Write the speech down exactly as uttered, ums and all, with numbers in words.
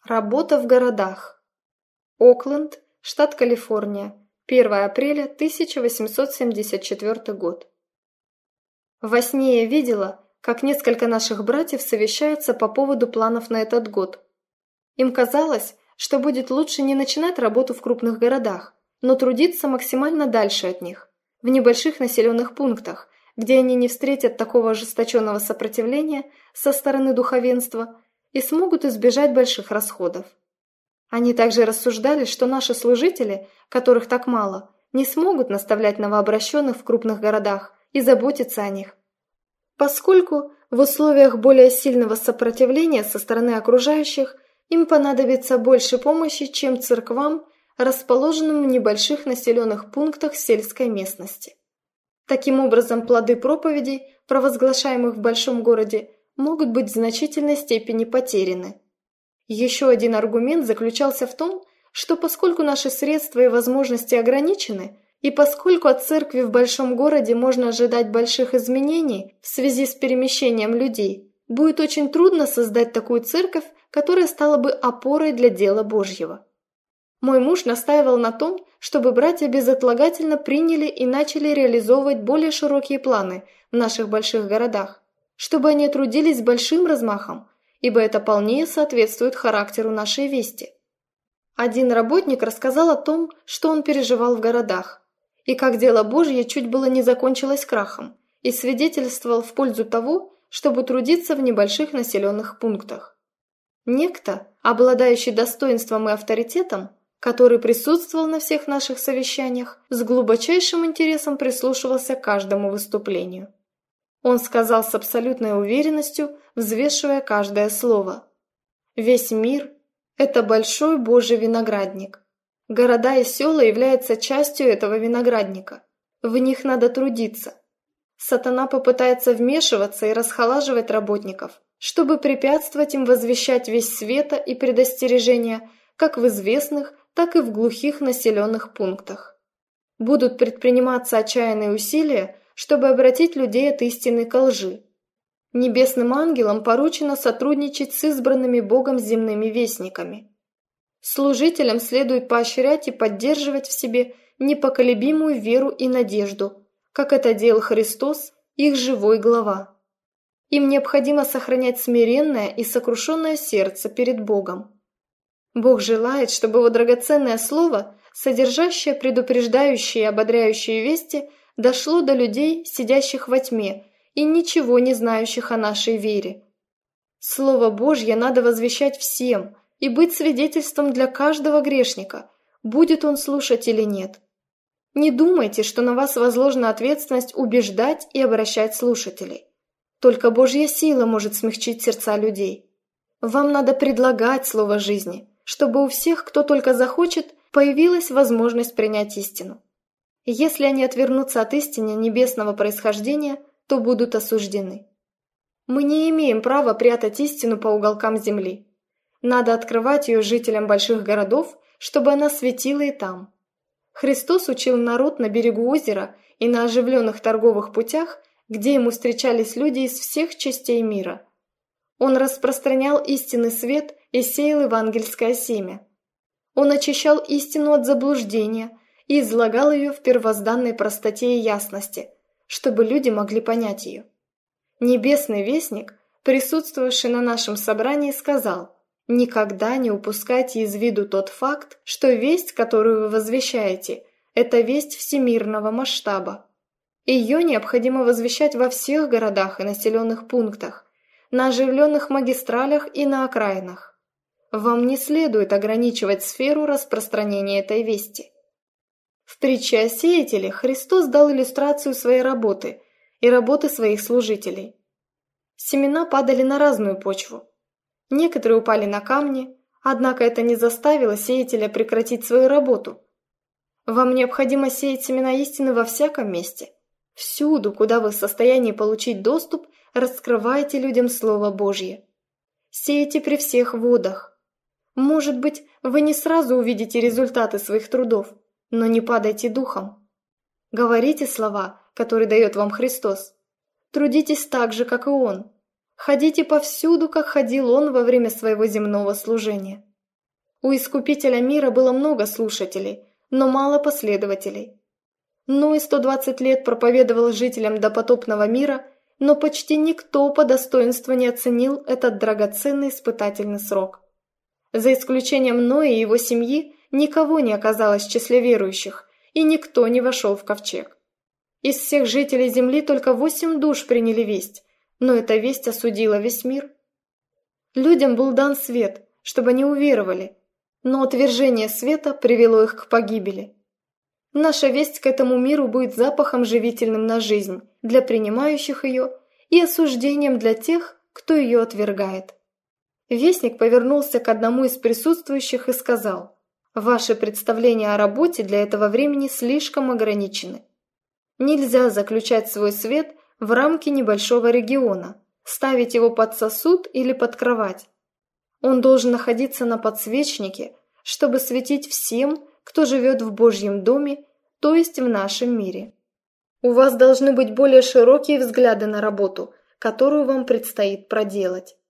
Работа в городах. Окленд, штат Калифорния, первое апреля тысяча восемьсот семьдесят четвёртый год. Во сне я видела, как несколько наших братьев совещаются по поводу планов на этот год. Им казалось, что будет лучше не начинать работу в крупных городах, но трудиться максимально дальше от них, в небольших населенных пунктах, где они не встретят такого ожесточенного сопротивления со стороны духовенства и смогут избежать больших расходов. Они также рассуждали, что наши служители, которых так мало, не смогут наставлять новообращенных в крупных городах и заботиться о них, поскольку в условиях более сильного сопротивления со стороны окружающих им понадобится больше помощи, чем церквам, расположенным в небольших населенных пунктах сельской местности. Таким образом, плоды проповедей, провозглашаемых в большом городе, могут быть в значительной степени потеряны. Еще один аргумент заключался в том, что поскольку наши средства и возможности ограничены, и поскольку от церкви в большом городе можно ожидать больших изменений в связи с перемещением людей, будет очень трудно создать такую церковь, которая стала бы опорой для дела Божьего. Мой муж настаивал на том, чтобы братья безотлагательно приняли и начали реализовывать более широкие планы в наших больших городах, чтобы они трудились с большим размахом, ибо это полнее соответствует характеру нашей вести. Один работник рассказал о том, что он переживал в городах, и как дело Божье чуть было не закончилось крахом, и свидетельствовал в пользу того, чтобы трудиться в небольших населенных пунктах. Некто, обладающий достоинством и авторитетом, который присутствовал на всех наших совещаниях, с глубочайшим интересом прислушивался к каждому выступлению. Он сказал с абсолютной уверенностью, взвешивая каждое слово: «Весь мир – это большой Божий виноградник. Города и села являются частью этого виноградника. В них надо трудиться. Сатана попытается вмешиваться и расхолаживать работников, чтобы препятствовать им возвещать весть света и предостережения как в известных, так и в глухих населенных пунктах. Будут предприниматься отчаянные усилия, чтобы обратить людей от истины ко лжи. Небесным ангелам поручено сотрудничать с избранными Богом земными вестниками. Служителям следует поощрять и поддерживать в себе непоколебимую веру и надежду, как это делал Христос, их живой глава. Им необходимо сохранять смиренное и сокрушенное сердце перед Богом. Бог желает, чтобы его драгоценное слово, содержащее предупреждающие и ободряющие вести, дошло до людей, сидящих во тьме и ничего не знающих о нашей вере. Слово Божье надо возвещать всем и быть свидетельством для каждого грешника, будет он слушать или нет. Не думайте, что на вас возложена ответственность убеждать и обращать слушателей. Только Божья сила может смягчить сердца людей. Вам надо предлагать слово жизни, чтобы у всех, кто только захочет, появилась возможность принять истину. Если они отвернутся от истины небесного происхождения, то будут осуждены. Мы не имеем права прятать истину по уголкам земли. Надо открывать ее жителям больших городов, чтобы она светила и там. Христос учил народ на берегу озера и на оживленных торговых путях, где ему встречались люди из всех частей мира. Он распространял истинный свет и сеял евангельское семя. Он очищал истину от заблуждения и излагал ее в первозданной простоте и ясности, чтобы люди могли понять ее. Небесный вестник, присутствовавший на нашем собрании, сказал: «Никогда не упускайте из виду тот факт, что весть, которую вы возвещаете, это весть всемирного масштаба. Ее необходимо возвещать во всех городах и населенных пунктах, на оживленных магистралях и на окраинах. Вам не следует ограничивать сферу распространения этой вести». В притче о сеятеле Христос дал иллюстрацию своей работы и работы своих служителей. Семена падали на разную почву. Некоторые упали на камни, однако это не заставило сеятеля прекратить свою работу. Вам необходимо сеять семена истины во всяком месте. Всюду, куда вы в состоянии получить доступ, раскрывайте людям Слово Божье. Сейте при всех водах. Может быть, вы не сразу увидите результаты своих трудов, но не падайте духом. Говорите слова, которые дает вам Христос. Трудитесь так же, как и Он. Ходите повсюду, как ходил Он во время своего земного служения. У Искупителя мира было много слушателей, но мало последователей. Ной сто двадцать лет проповедовал жителям допотопного мира, но почти никто по достоинству не оценил этот драгоценный испытательный срок. За исключением Ноя и его семьи никого не оказалось в числе верующих, и никто не вошел в ковчег. Из всех жителей земли только восемь душ приняли весть, но эта весть осудила весь мир. Людям был дан свет, чтобы они уверовали, но отвержение света привело их к погибели. Наша весть к этому миру будет запахом живительным на жизнь для принимающих ее и осуждением для тех, кто ее отвергает. Вестник повернулся к одному из присутствующих и сказал: «Ваши представления о работе для этого времени слишком ограничены. Нельзя заключать свой свет в рамки небольшого региона, ставить его под сосуд или под кровать. Он должен находиться на подсвечнике, чтобы светить всем, кто живет в Божьем доме, то есть в нашем мире. У вас должны быть более широкие взгляды на работу, которую вам предстоит проделать.